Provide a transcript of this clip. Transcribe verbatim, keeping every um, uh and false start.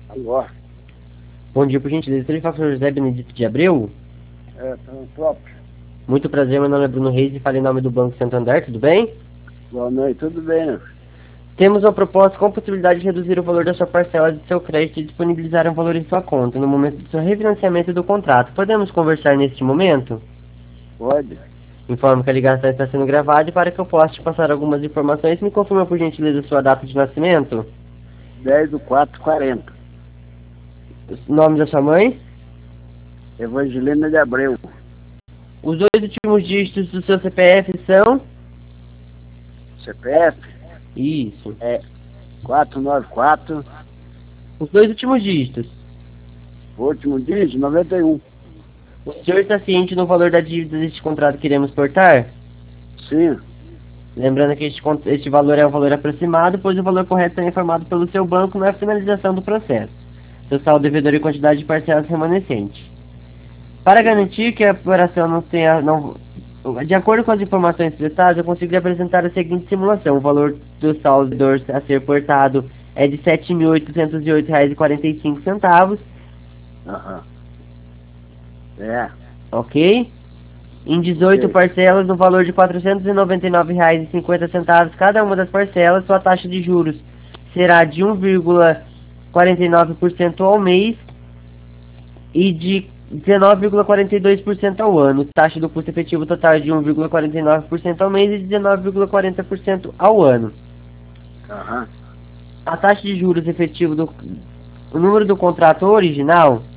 Alô? Bom dia, por gentileza. Ele fala com o José Benedito de Abreu. É, pelo próprio. Muito prazer, meu nome é Bruno Reis e falo em nome do Banco Santander, tudo bem? Boa noite, tudo bem, né? Temos uma proposta com a possibilidade de reduzir o valor da sua parcela de seu crédito e disponibilizar um valor em sua conta no momento do seu refinanciamento do contrato. Podemos conversar neste momento? Pode. Informo que a ligação está sendo gravada e para que eu possa te passar algumas informações, me confirma por gentileza sua data de nascimento, dez do quatro, quarenta. o nome da sua mãe, Evangelina de Abreu. os dois últimos dígitos do seu C P F são... C P F Isso. é quatro nove quatro. Os dois últimos dígitos. O último dígito, noventa e um. O senhor está ciente no valor da dívida deste contrato que iremos cortar? Sim. Lembrando que este, con- este valor é um valor aproximado, pois o valor correto será informado pelo seu banco na finalização do processo. Seu saldo devedor e quantidade de parcelas remanescentes. Para garantir que a operação não tenha... Não, de acordo com as informações prestadas, eu consigo lhe apresentar a seguinte simulação. O valor do saldo devedor a ser cortado é de sete mil oitocentos e oito reais e quarenta e cinco centavos, Aham. É. ok? Em dezoito Ok. parcelas no valor de quatrocentos e noventa e nove reais e cinquenta centavos cada uma das parcelas, sua taxa de juros será de um vírgula quarenta e nove por cento ao mês e de dezenove vírgula quarenta e dois por cento ao ano. Taxa do custo efetivo total é de um vírgula quarenta e nove por cento ao mês e dezenove vírgula quarenta por cento ao ano. Aham. A taxa de juros efetivo do... O número do contrato original